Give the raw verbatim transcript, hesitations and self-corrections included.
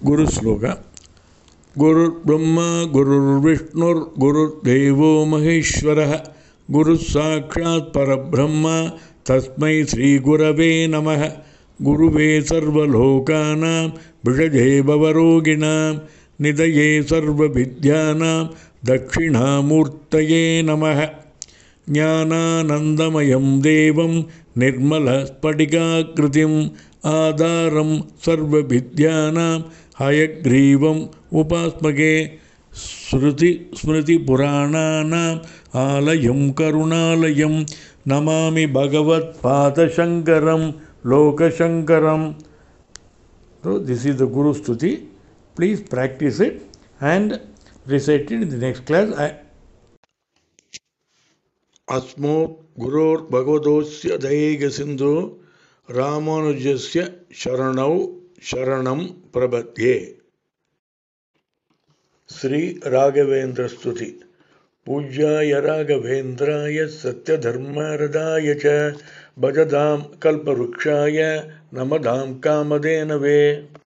गुरुश्लोक गुरुर्ब्रह्मा गुरुर्विष्णुर्गुरुर्देवो महेश्वरः गुरुस्साक्षात् परब्रह्म तस्मै श्रीगुरवे नमः। गुरुवे सर्वलोकानां विषजे भवरोगिणां निधये सर्वविद्यानां दक्षिणामूर्तये नमः। ज्ञानानन्दमयं देवं निर्मलस्फटिकाकृतिम् आधारं सर्वविद्यानां हयग्रीवम् उपास्महे। श्रुतिस्मृतिपुराणानाम् आलयं करुणालयं Namami भगवत्पादशङ्करं लोकशङ्करम्. So this is the Guru Stuti. Please practice it and recite it in the next class. I अस्मत् गुरोर् भगवतोस्य दयैकसिन्धो रामानुजस्य शरणौ शरणं प्रपद्ये. श्री राघवेंद्र स्तुति. पूज्याय राघवेन्द्राय सत्यधर्मरदाय च भजतां कल्पवृक्षाय नमतां कामधेनवे.